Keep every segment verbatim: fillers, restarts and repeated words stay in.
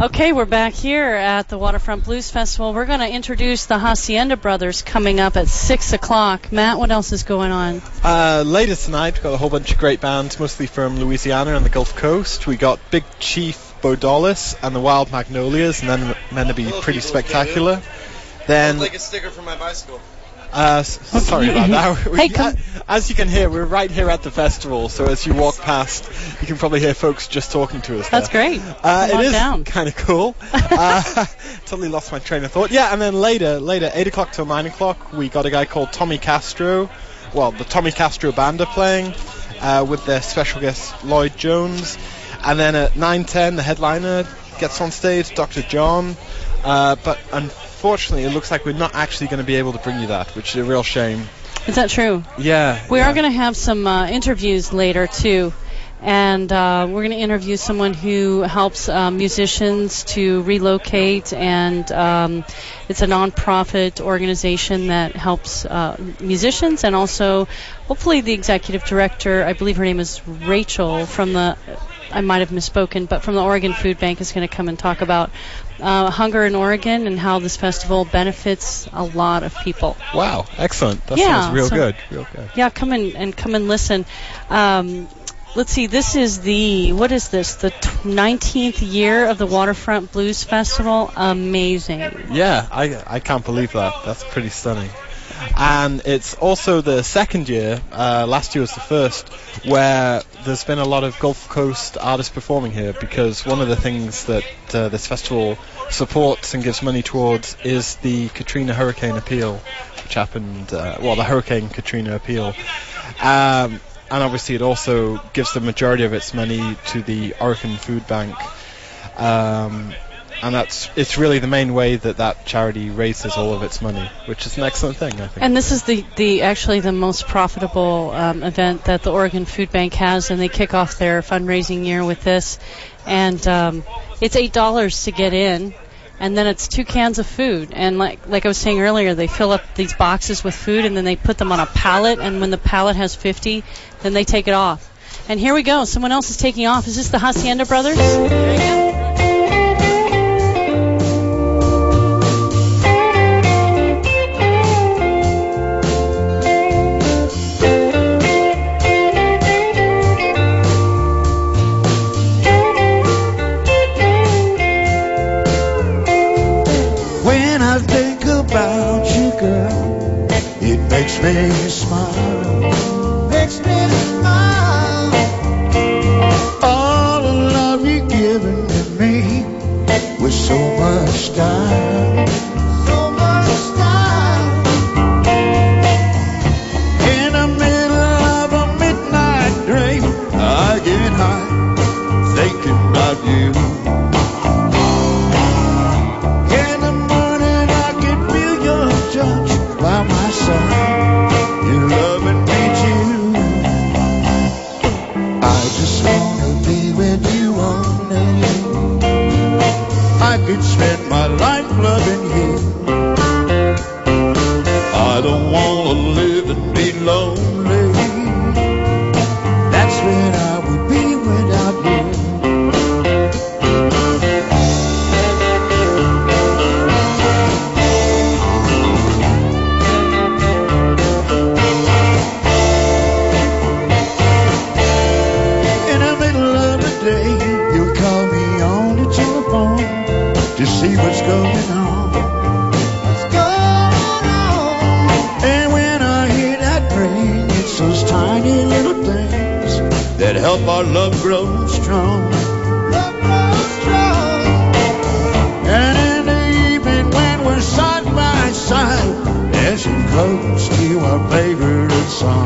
Okay, we're back here at the Waterfront Blues Festival. We're going to introduce the Hacienda Brothers coming up at six o'clock. Matt, what else is going on? Uh, later tonight, we've got a whole bunch of great bands, mostly from Louisiana and the Gulf Coast. We got Big Chief Bodalis and the Wild Magnolias, and then meant to be pretty spectacular. Then, like a sticker for my bicycle. Uh, s- sorry about that. We, Hey, come- as you can hear, we're right here at the festival, so as you walk past, you can probably hear folks just talking to us. That's there. great. Uh, Come on it is down. kind of cool. uh, totally lost my train of thought. Yeah, and then later, later, eight o'clock till nine o'clock, we got a guy called Tommy Castro. Well, the Tommy Castro Band are playing uh, with their special guest Lloyd Jones. And then at nine ten, the headliner gets on stage, Doctor John. Uh, but unfortunately, it looks like we're not actually going to be able to bring you that, which is a real shame. Is that true? Yeah. We yeah. are going to have some uh, interviews later, too. And uh, we're going to interview someone who helps uh, musicians to relocate, and um, it's a non-profit organization that helps uh, musicians, and also hopefully the executive director, I believe her name is Rachel, from the, I might have misspoken, but from the Oregon Food Bank is going to come and talk about uh, hunger in Oregon and how this festival benefits a lot of people. Wow, excellent. That Yeah, sounds real so- good. Real good. Yeah, come in and come and listen. Um, let's see, this is the, what is this, the t- nineteenth year of the Waterfront Blues Festival. Amazing. Yeah, I I can't believe that. That's pretty stunning. And it's also the second year, uh, last year was the first, where there's been a lot of Gulf Coast artists performing here, because one of the things that uh, this festival supports and gives money towards is the Katrina Hurricane Appeal, which happened, uh, well, the Hurricane Katrina Appeal. Um, and obviously it also gives the majority of its money to the Oregon Food Bank. Um, and that's it's really the main way that that charity raises all of its money, which is an excellent thing, I think. And this is the, the actually the most profitable um, event that the Oregon Food Bank has, and they kick off their fundraising year with this. And um, it's eight dollars to get in, and then it's two cans of food. And like like I was saying earlier, they fill up these boxes with food, and then they put them on a pallet, and when the pallet has fifty, then they take it off. And here we go. Someone else is taking off. Is this the Hacienda Brothers? There you go. When I think about you, girl, it makes me smile. Makes me smile. All the love you've given to me with so much style. So much style. In the middle of a midnight dream, I get high thinking about you. By my side, you loving me too. I just wanna be with you only. I could spend my life loving you. I don't wanna live and be lonely. That's when I would be without you. To see what's going on. What's going on? And when I hear that ring, it's those tiny little things that help our love grow strong. Love grows strong. And in the evening when we're side by side, dancing close to our favorite song,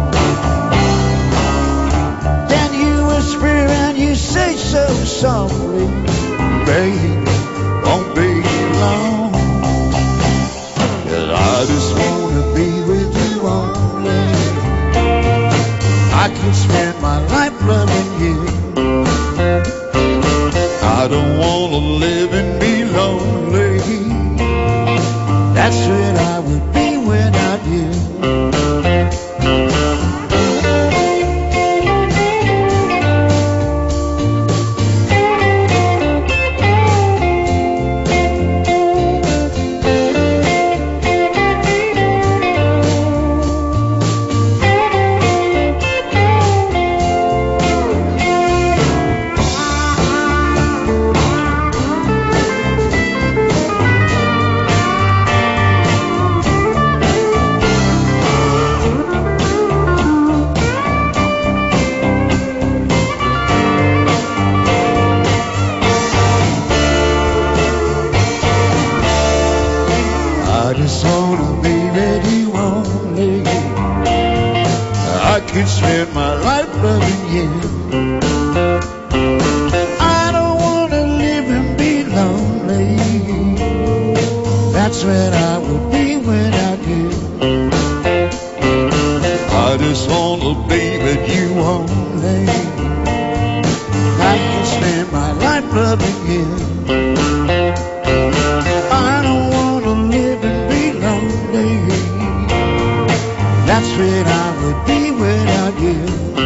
then you whisper and you say so softly, baby, won't be long. 'Cause I just wanna be with you only. I can spend my life loving you. I don't wanna live and be lonely. That's when I would be without you. That's where I would be without you. I just want to be with you only. I can spend my life loving you. I don't want to live and be lonely. That's where I would be without you.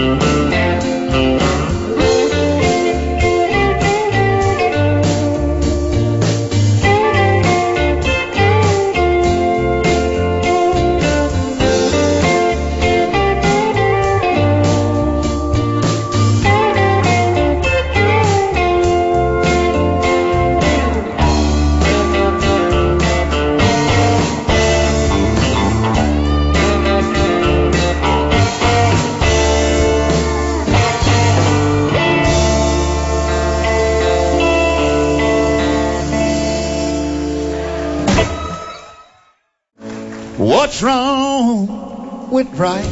What's wrong with right?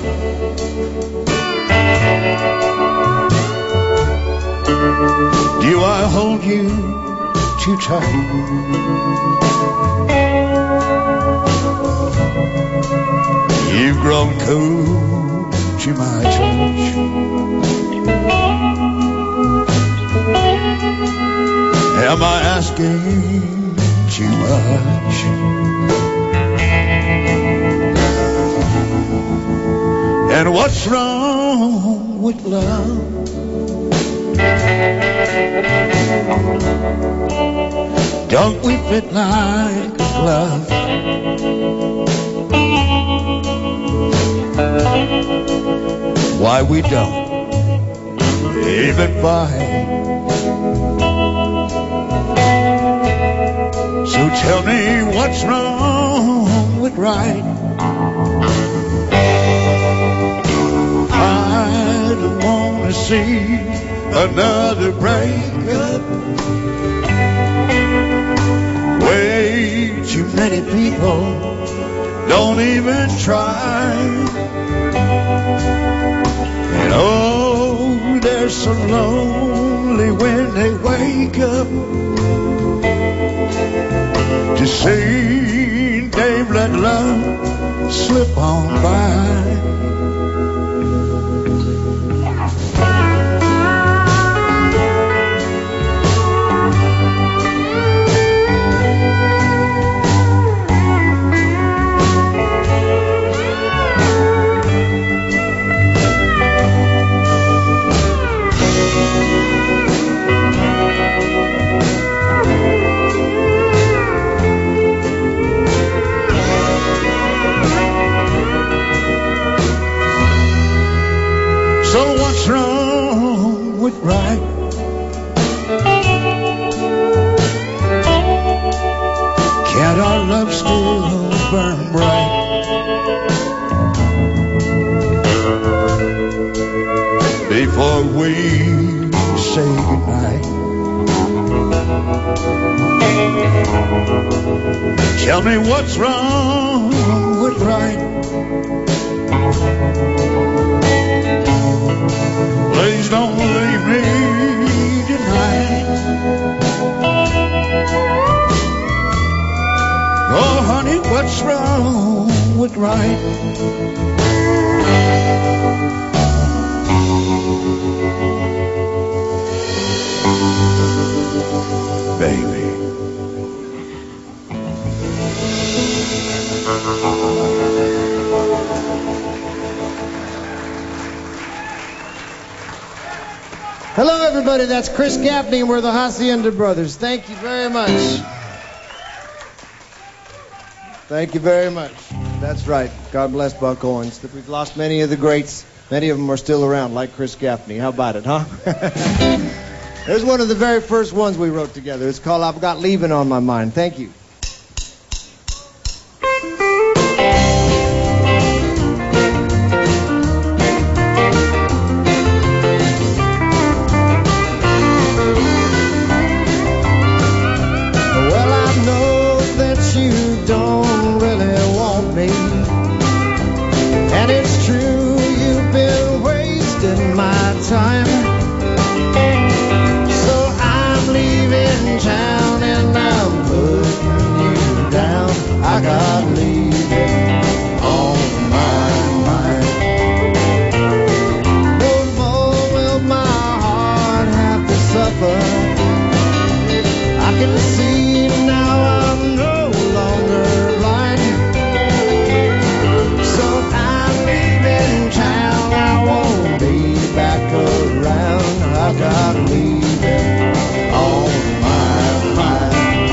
Do I hold you too tight? You've grown cold to my touch. Am I asking too much? And what's wrong with love? Don't we fit like a glove? Why we don't even fight? So tell me what's wrong with right? I don't want to see another breakup. Way too many people don't even try. And oh, they're so lonely when they wake up to see they've let love slip on by. So what's wrong with right? Can't our love still burn bright? Before we say goodnight, tell me what's wrong with right? Please don't leave me tonight. Oh, honey, what's wrong with right? Baby. Hello, everybody. That's Chris Gaffney, and we're the Hacienda Brothers. Thank you very much. Thank you very much. That's right. God bless Buck Owens. We've lost many of the greats. Many of them are still around, like Chris Gaffney. How about it, huh? Here's one of the very first ones we wrote together. It's called I've Got Leaving on My Mind. Thank you. Time. So I'm leaving town and I'm putting leaving on my mind.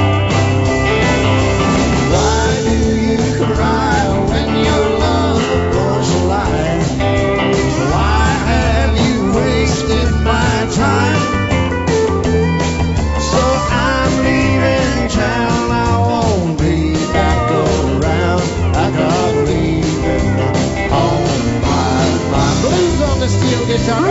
Why do you cry when your love was a lie? Why have you wasted my time? So I'm leaving town, I won't be back around. I got leaving on my mind. Blues on the steel guitar.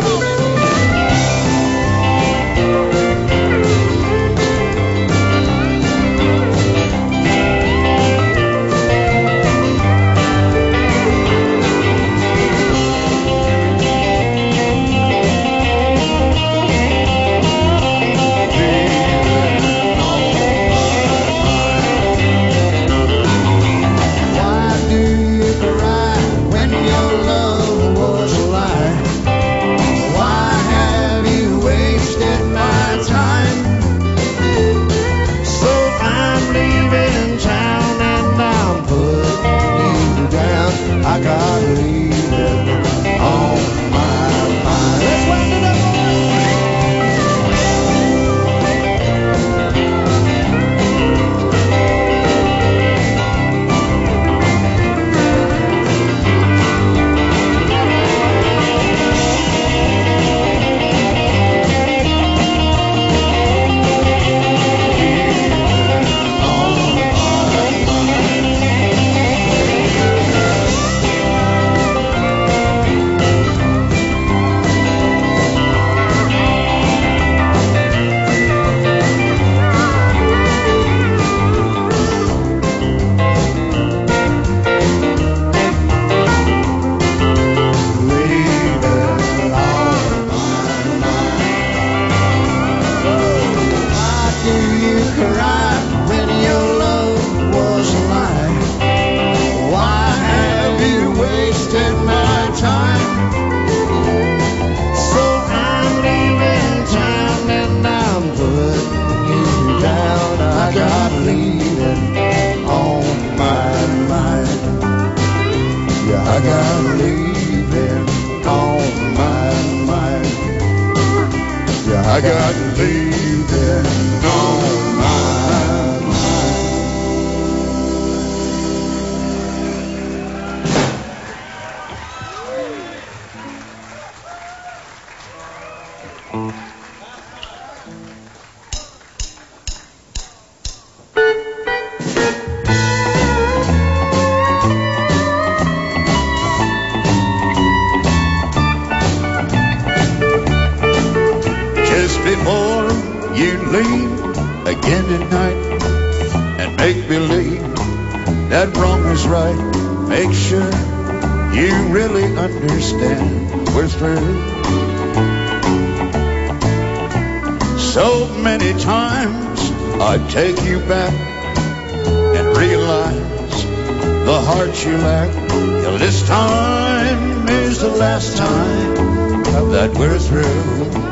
I got leaving on my mind. Let's wind it up, I got leaving on my mind. Yeah, I got leaving on my before you leave again tonight and make believe that wrong is right. Make sure you really understand we're through. So many times I take you back and realize the heart you lack. Till this time is the last time that we're through.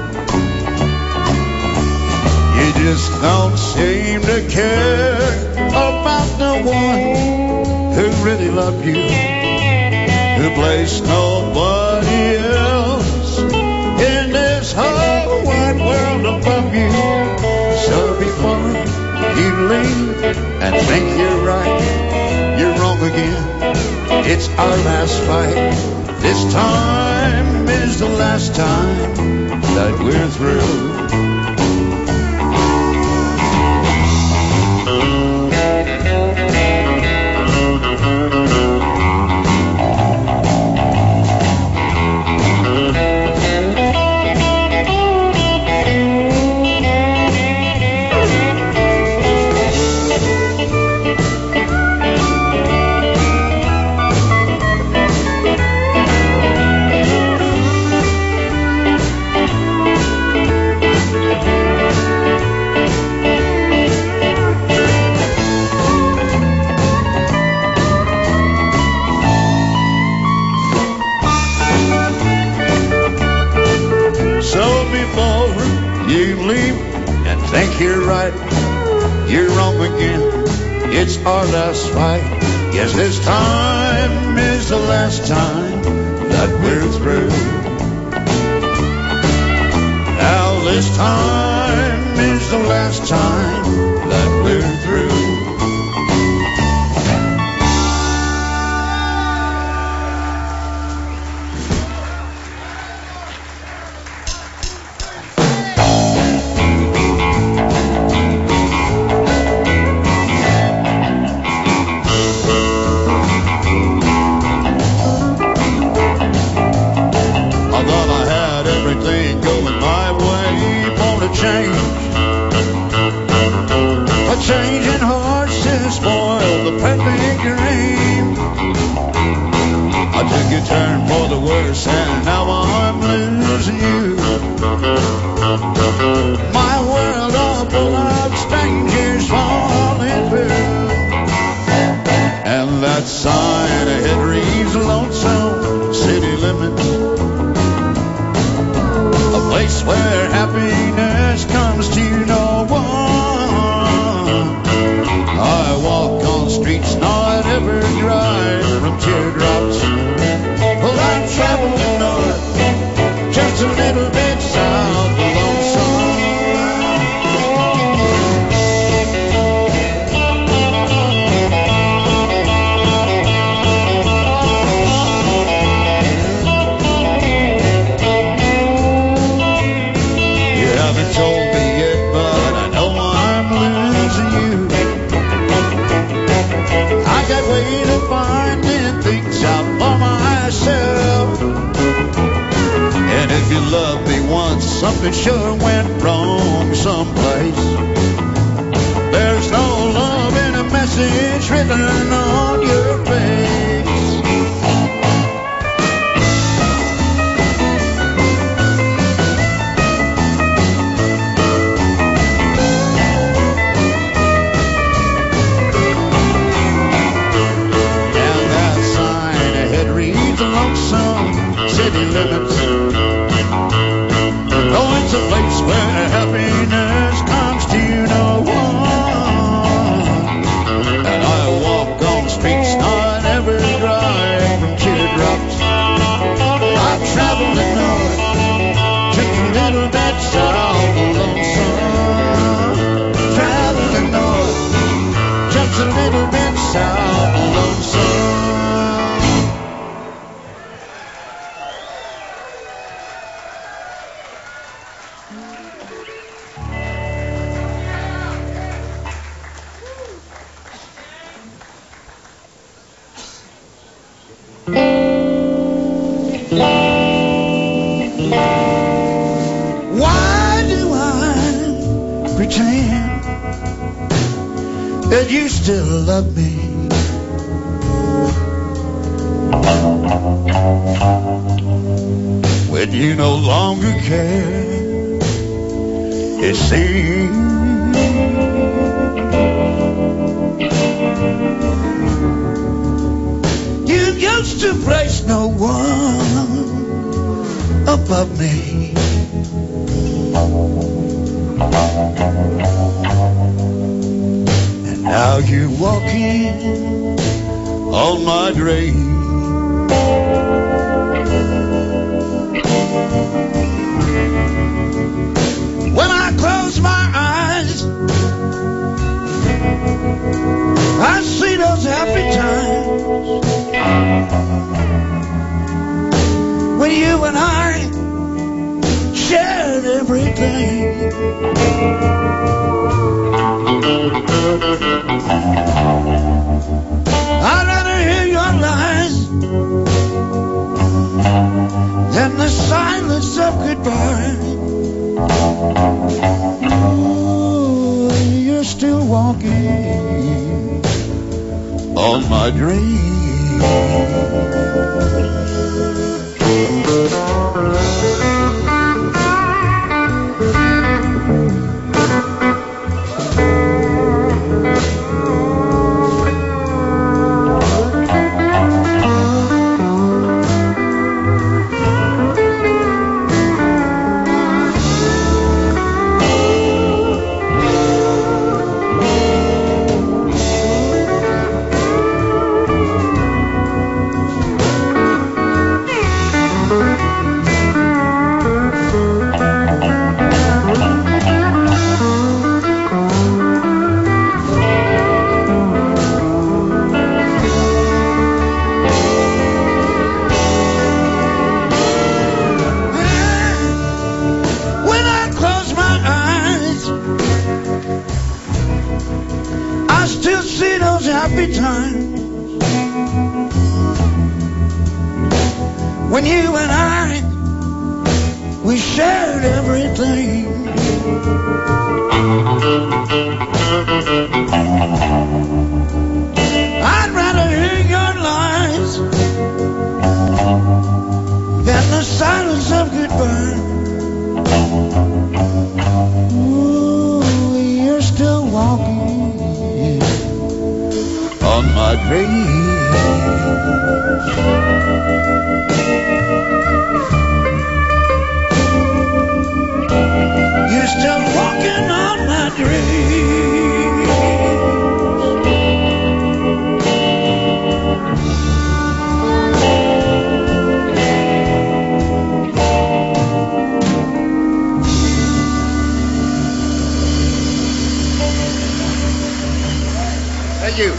You just don't seem to care about the one who really loved you, who placed nobody else in this whole wide world above you. So before you leave and think you're right, you're wrong again. It's our last fight. This time is the last time that we're through. Think you're right, you're wrong again. It's our last fight. Yes, this time is the last time that we're through. Now this time is the last time that we're through. Changing hearts to spoil the perfect dream. I took a turn for the worse and now I'm losing you. My world all full of strangers falling through. And that sign ahead reads Lonesome City Limits, a place where happiness comes to no one. I walk on streets not ever dry from teardrops. Well, I'm traveling north, just a little bit south of Lonesome. You haven't told me yet, but I know I'm losing you. I got way to finding things out for myself. And if you loved me once, something sure went wrong someplace. There's no love in a message written on your face. City limits. Oh, it's a place where happiness comes to no one. And I walk on streets not ever dry from teardrops. I'm traveling north, just a little bit south of Lonesome. Traveling north, just a little bit south of Lonesome. Why do I pretend that you still love me? When you no longer care, it seems. You used to place no one above me. And now you're walking on my dream. When I close my eyes, I see those happy times when you and I shared everything. I'd rather hear your lies than the silence of goodbye. Oh, you're still walking on my dream. happy times when you and I, we shared everything. I'd rather hear your lies than the silence of goodbye. Ooh, you're still walking on my dreams. You're still walking on my dreams. Thank you.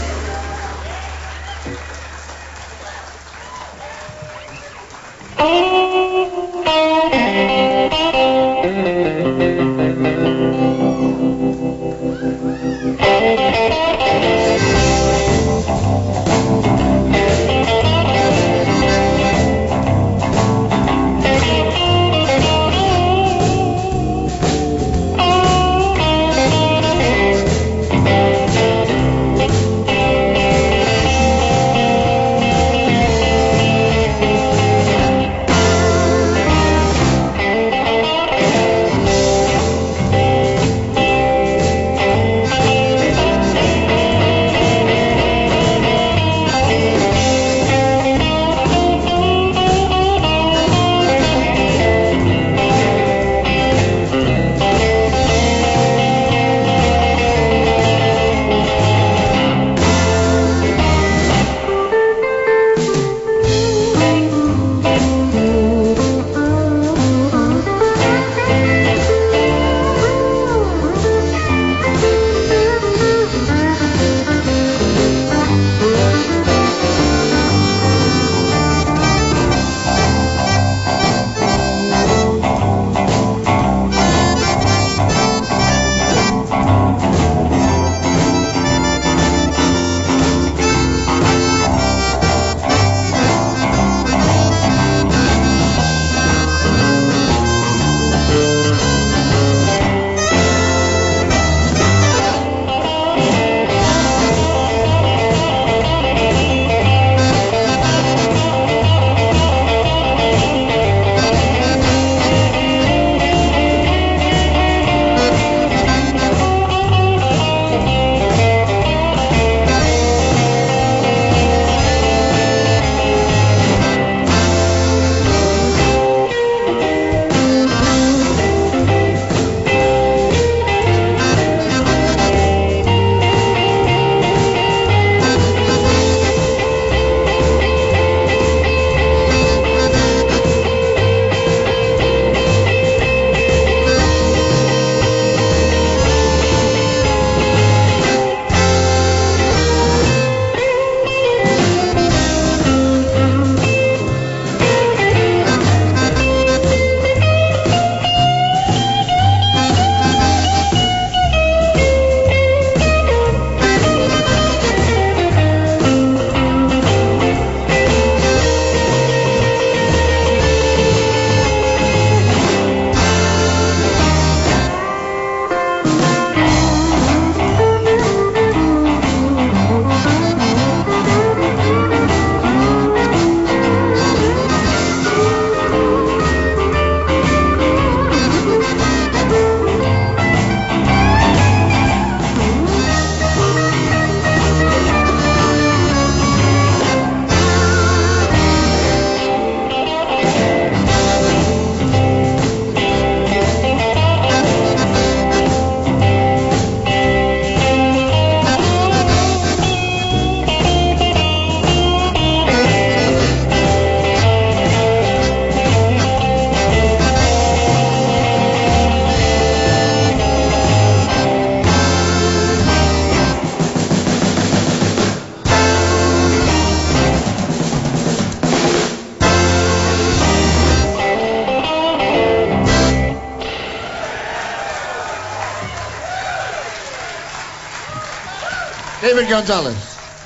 David Gonzalez.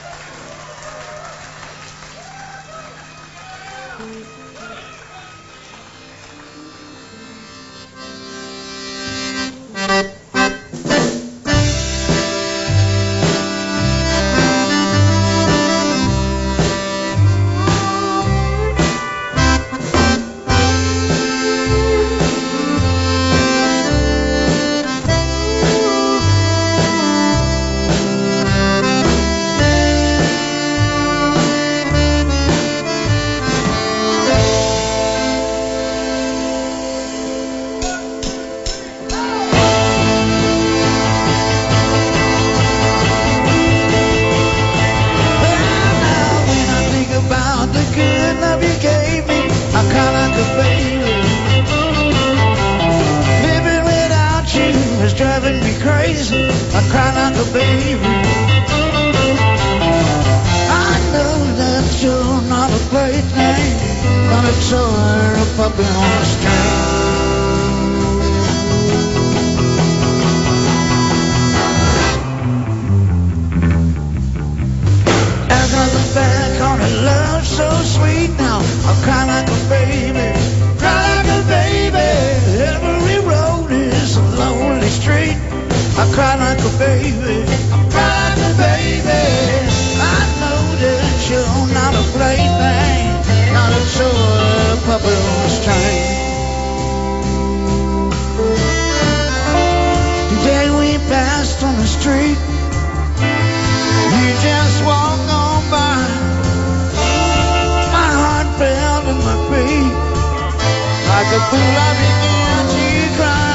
driving me crazy. I cry like a baby. I know that you're not a plaything, but a toy or a puppet on a string. As I look back on a love so sweet now, I cry like a baby, cry like a baby. Every road is a lonely street. I cry like a baby, I cry like a baby. I know that you're not a plaything, not a toy, a puppet on a string. Today we passed on the street. You just walked on by. My heart fell to my feet. Like a fool I began to cry.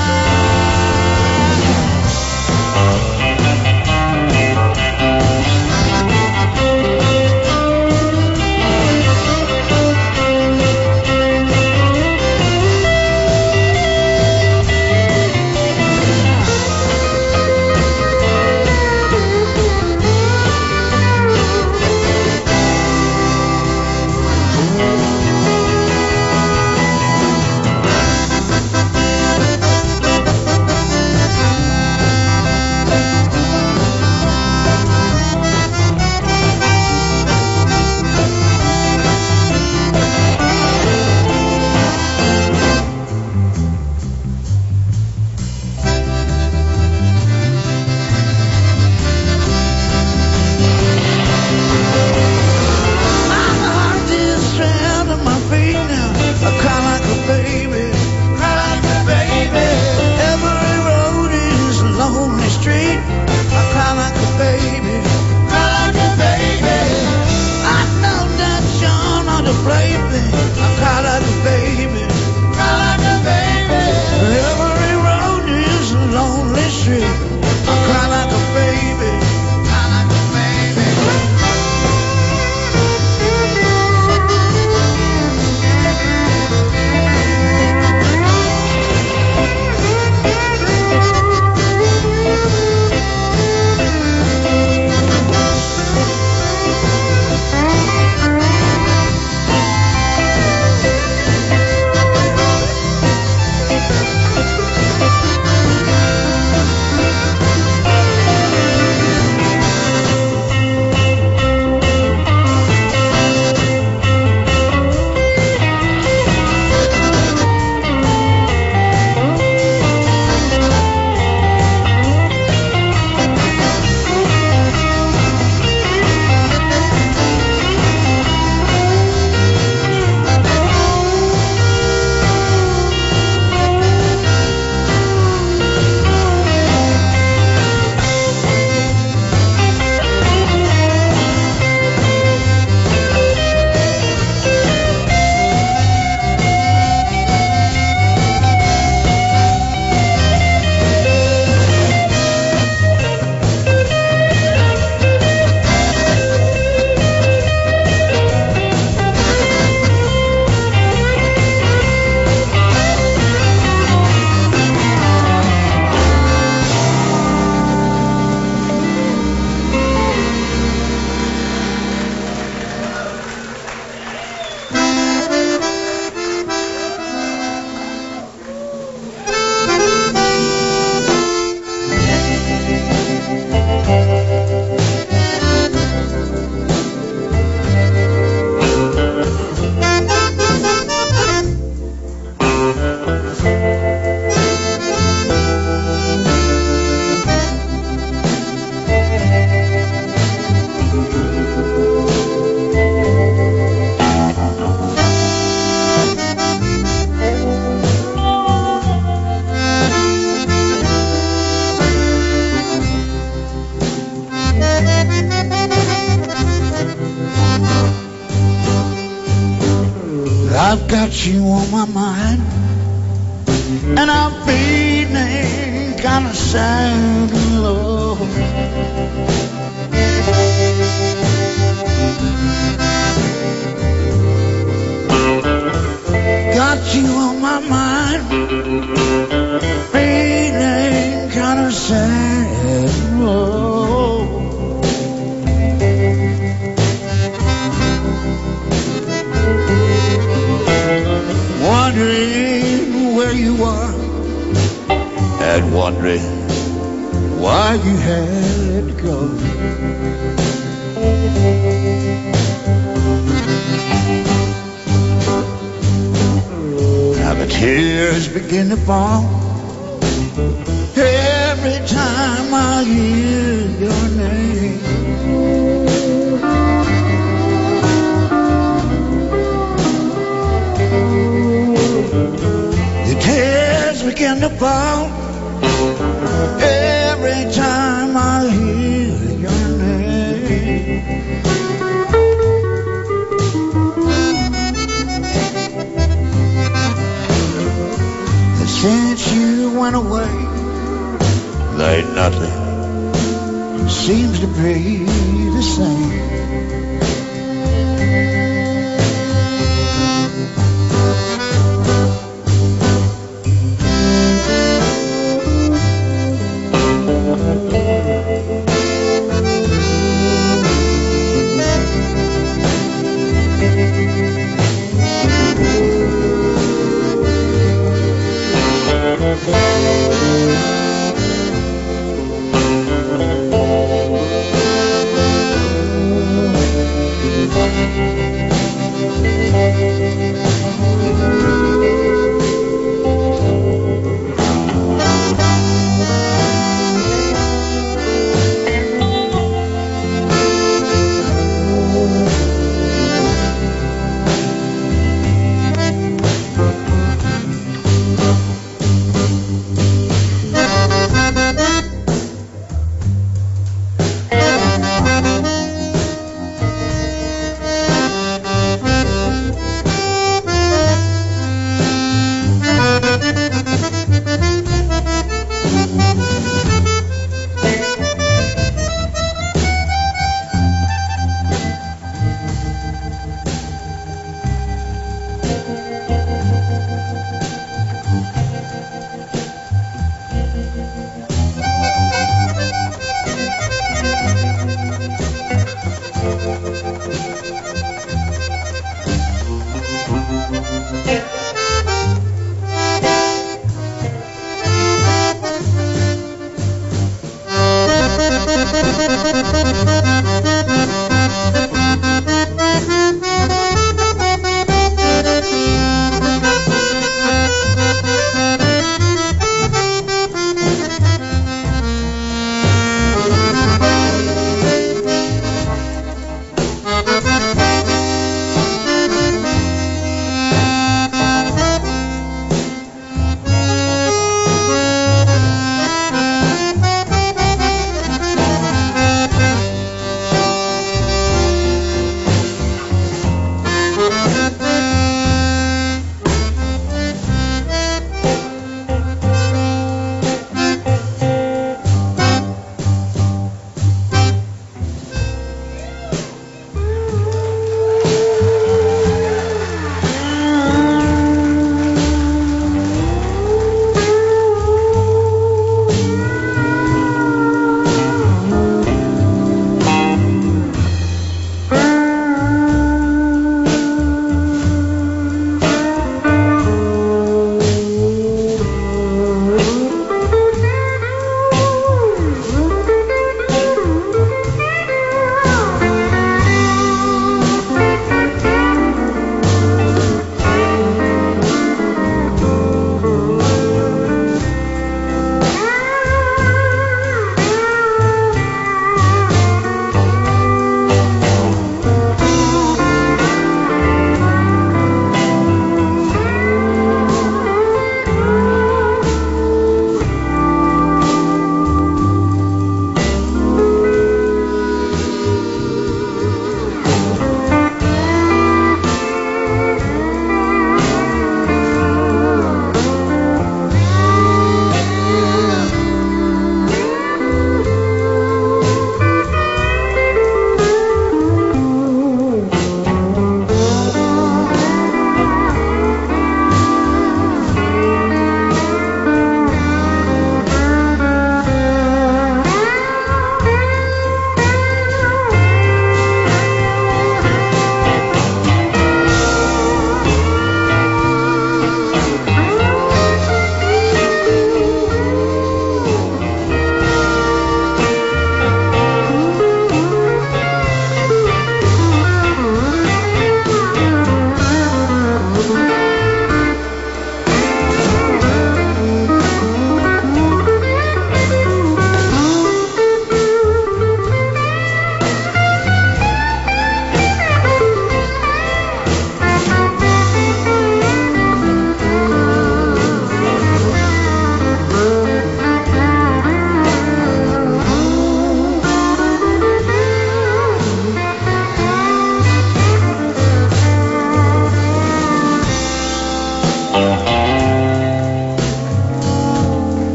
I've got you on my mind, and I'm feeling kinda sad and low. Got you on my mind, feeling sad road. Wondering where you are and wondering why you had to go. Now the tears begin to fall every time I hear your name. The tears begin to fall every time I hear your name. And since you went away, like nothing seems to be the same.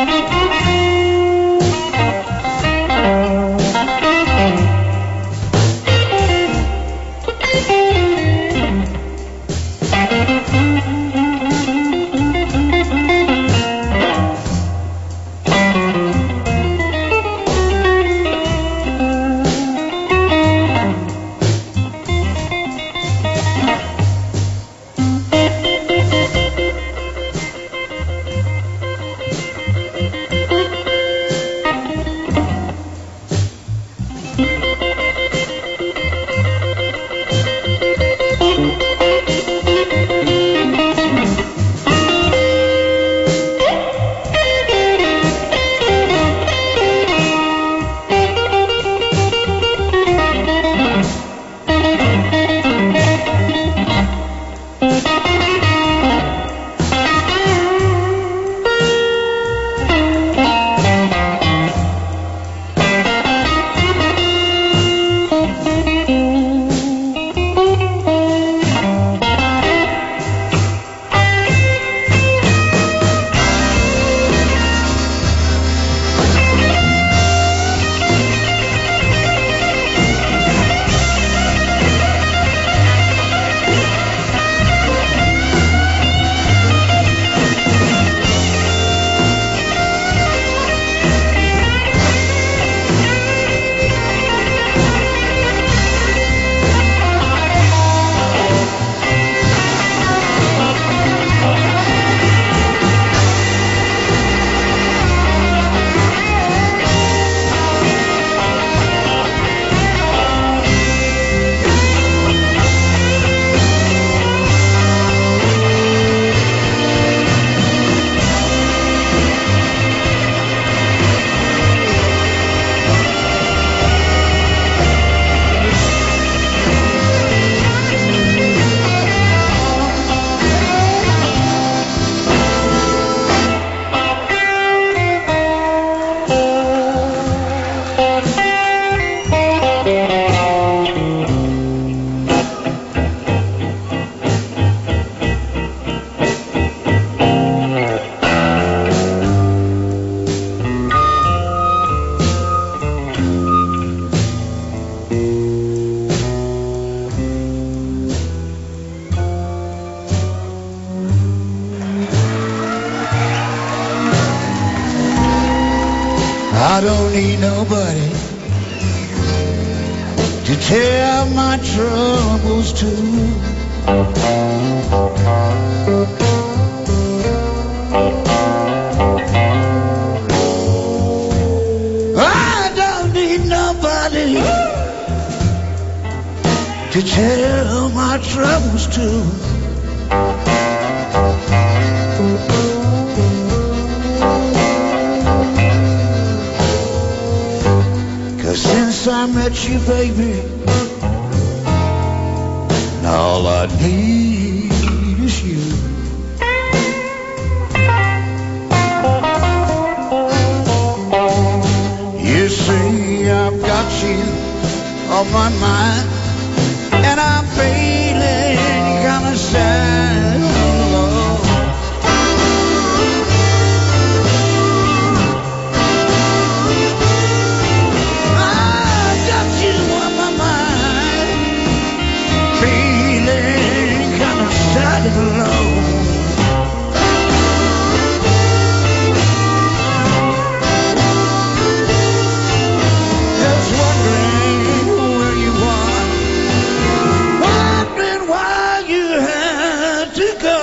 I don't need nobody to tell my troubles to. I don't need nobody to tell my troubles to. Since I met you, baby, all I need is you. You see, I've got you on my mind, and I'm feeling kind of sad, Lord. Sad and alone. Just wondering where you are, wondering why you had to go.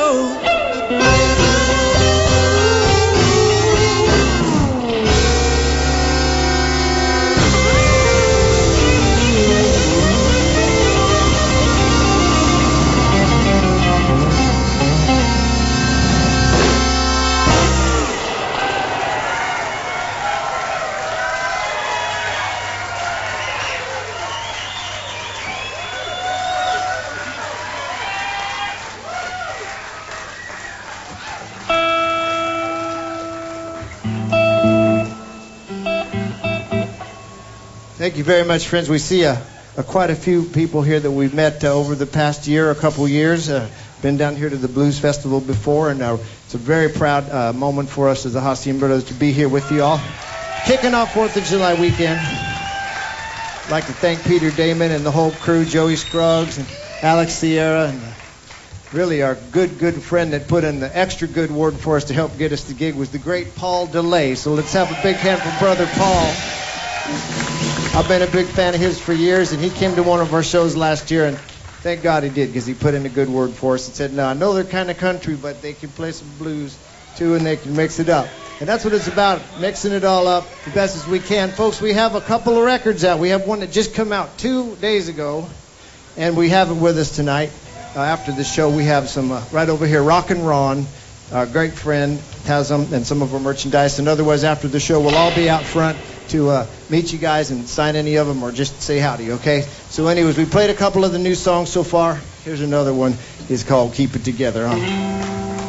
Thank you very much, friends. We see uh, uh, quite a few people here that we've met uh, over the past year, a couple years. Uh, been down here to the Blues Festival before, and uh, it's a very proud uh, moment for us as the Hacienda Brothers to be here with you all. Kicking off fourth of July weekend. I'd like to thank Peter Damon and the whole crew, Joey Scruggs and Alex Sierra, and uh, really our good, good friend that put in the extra good word for us to help get us the gig was the great Paul DeLay. So let's have a big hand for Brother Paul. I've been a big fan of his for years, and he came to one of our shows last year, and thank God he did, because he put in a good word for us and said, no, I know they're kind of country, but they can play some blues too, and they can mix it up. And that's what it's about, mixing it all up the best as we can. Folks, we have a couple of records out. We have one that just came out two days ago, and we have it with us tonight. Uh, after the show, we have some uh, right over here, Rockin' Ron, our great friend, has them, and some of our merchandise. And otherwise, after the show, we'll all be out front to uh, meet you guys and sign any of them or just say howdy, okay? So anyways, we played a couple of the new songs so far. Here's another one. It's called Keep It Together, huh?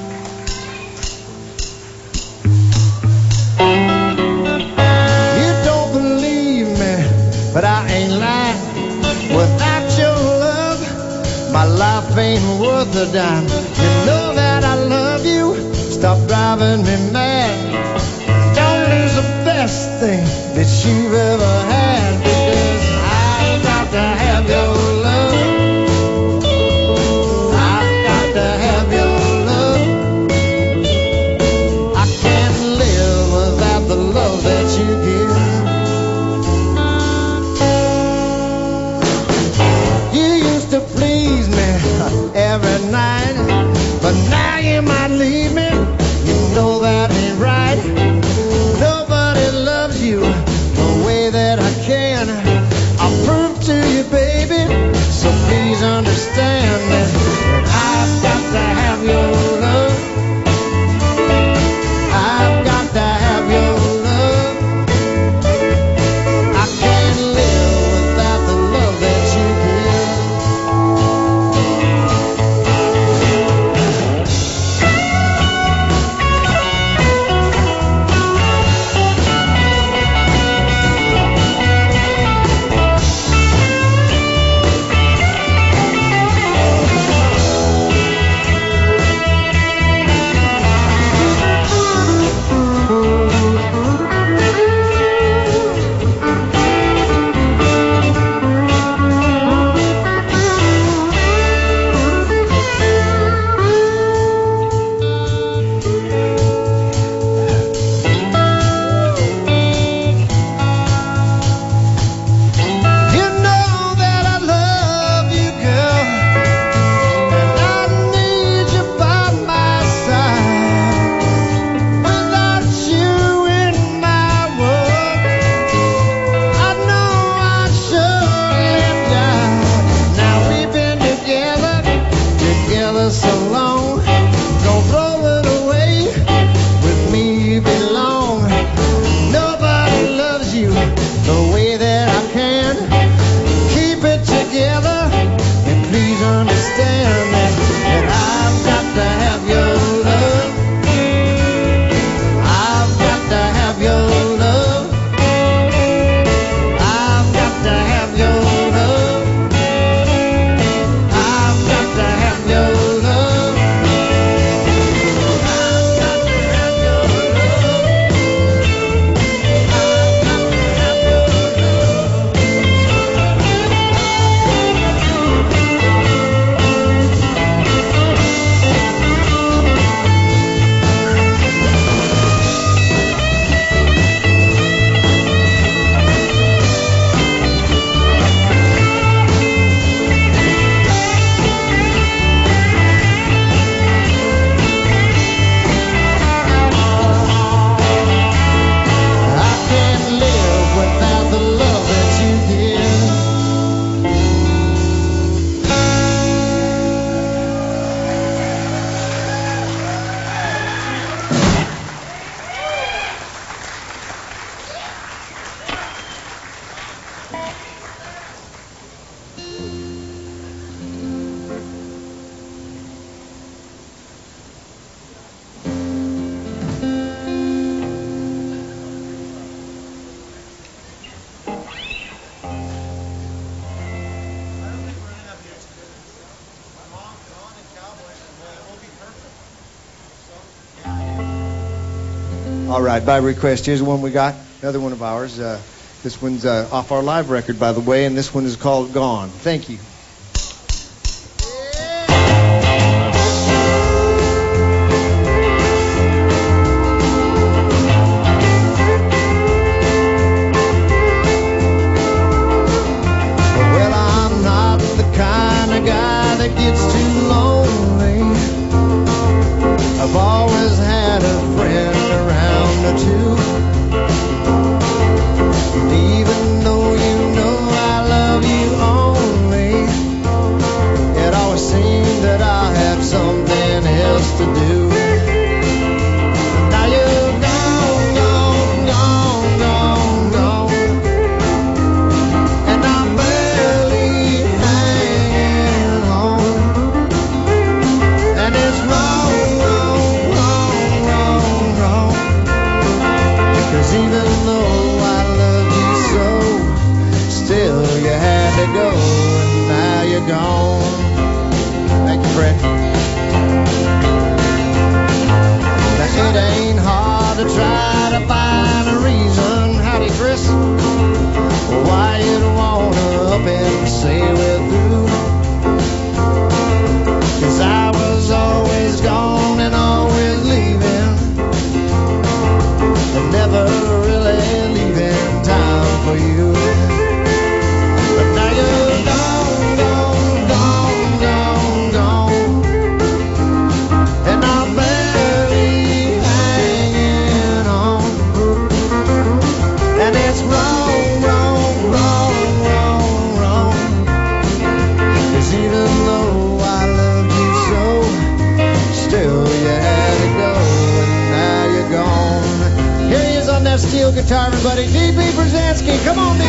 But I ain't lying. Without your love, my life ain't worth a dime. You know that I love you. Stop driving me mad. Don't lose the best thing that you've ever had, because I've got to have your love. I've got to have your love. I can't live without the love that you give. To please me every night. All right, by request, here's the one we got. Another one of ours. Uh, this one's uh, off our live record, by the way, and this one is called Gone. Thank you. Well, I'm not the kind of guy that gets too lonely. I've always had a friend around or two. And even though you know I love you only, it always seemed that I had something else to do. Now you're gone, gone, gone, gone, gone, and I'm barely hanging on. And it's wrong, wrong, wrong, wrong, wrong. Because even though I loved you so, still you had to go, and now you're gone. Thank you, Fred. Now it ain't hard to try to find a reason, howdy Chris, why you'd wanna up and say we're through. 'Cause I was always gone and always leaving, and never really leaving time for you. But now you're gone, gone, gone, gone, gone, and I'm barely hanging on. And it's wrong, wrong, wrong, wrong, wrong. 'Cause even though I loved you so, still you had to go, and now you're gone. Here he is on that steel guitar, everybody. D B Brzezinski. Come on, D B.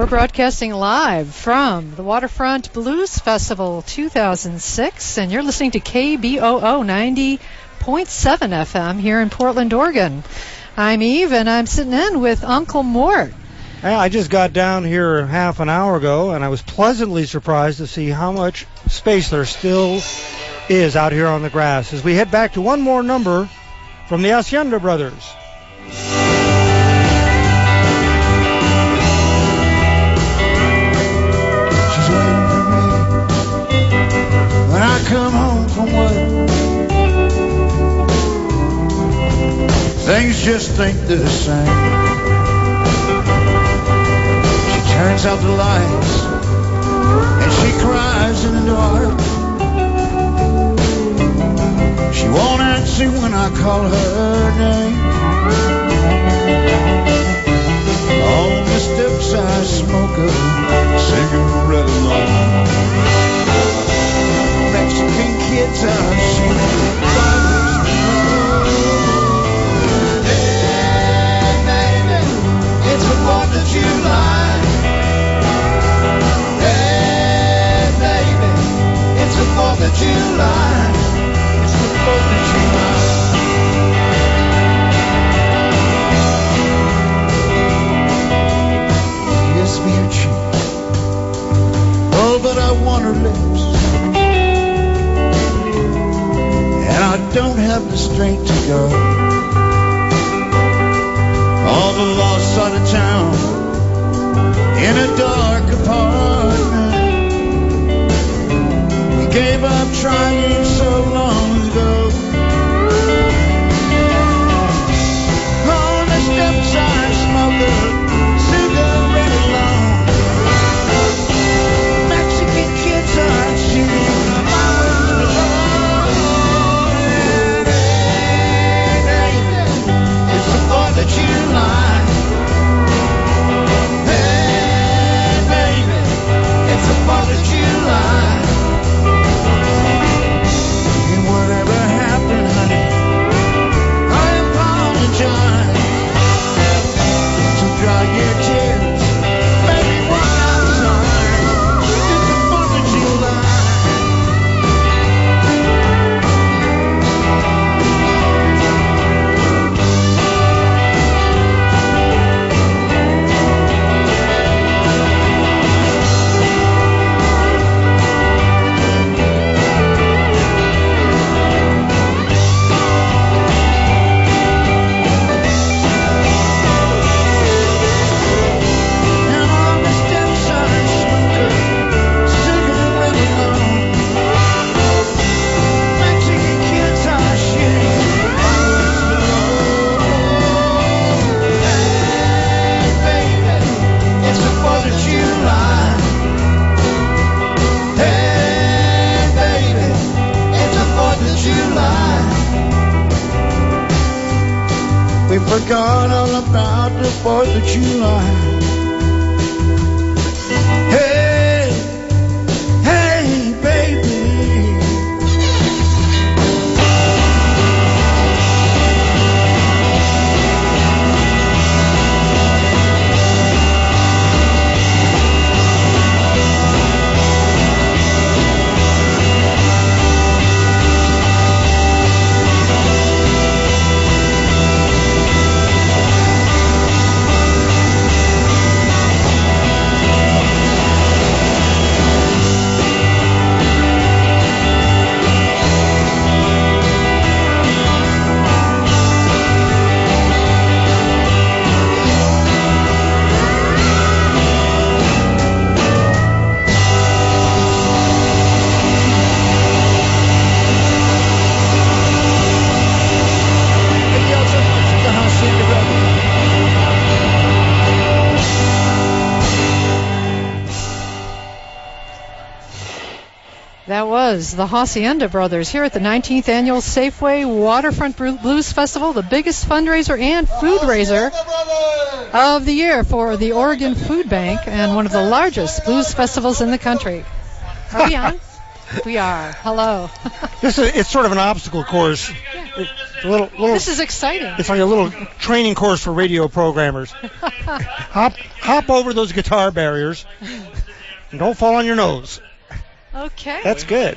We're broadcasting live from the Waterfront Blues Festival two thousand six, and you're listening to K B O O ninety point seven F M here in Portland, Oregon. I'm Eve, and I'm sitting in with Uncle Mort. I just got down here half an hour ago, and I was pleasantly surprised to see how much space there still is out here on the grass as we head back to one more number from the Hacienda Brothers. She's waiting for me when I come home from work. Things just ain't the same. She turns out the lights and she cries in the dark. She won't answer when I call her name. On the steps I smoke a cigarette alone. Mexican kids are shooting fires below. Hey, baby, it's the fourth of July. Hey, baby, it's the fourth of July. It's the fourth of July. Kiss me her cheek. Oh, but I want her lips. And I don't have the strength to go on the lost side of town in a dark apartment. We gave up trying so long ago. On the steps I smoke a cigarette alone. Mexican kids are shooting my window alone. Hey, it's the fourth of July. Hey, baby, it's the fourth of July. And whatever happened, honey, I apologize. So dry your tears, baby, one outside. It's the fourth of July. And on the steps I smoke a cigarette alone. Mexican kids are shooting fireworks below. Hey, baby, it's the fourth of July. Hey, baby, it's the fourth of July. We forgot all about the fourth of July. Hey, hey, baby. Give y'all so much of the Hacienda Brothers. That was the Hacienda Brothers here at the nineteenth Annual Safeway Waterfront Bru- Blues Festival, the biggest fundraiser and food raiser of the year for the Oregon Food Bank and one of the largest blues festivals in the country. Are we on? We are. Hello. This is, it's sort of an obstacle course. It's a little, little. This is exciting. It's like a little training course for radio programmers. hop, hop over those guitar barriers, and don't fall on your nose. Okay. That's good.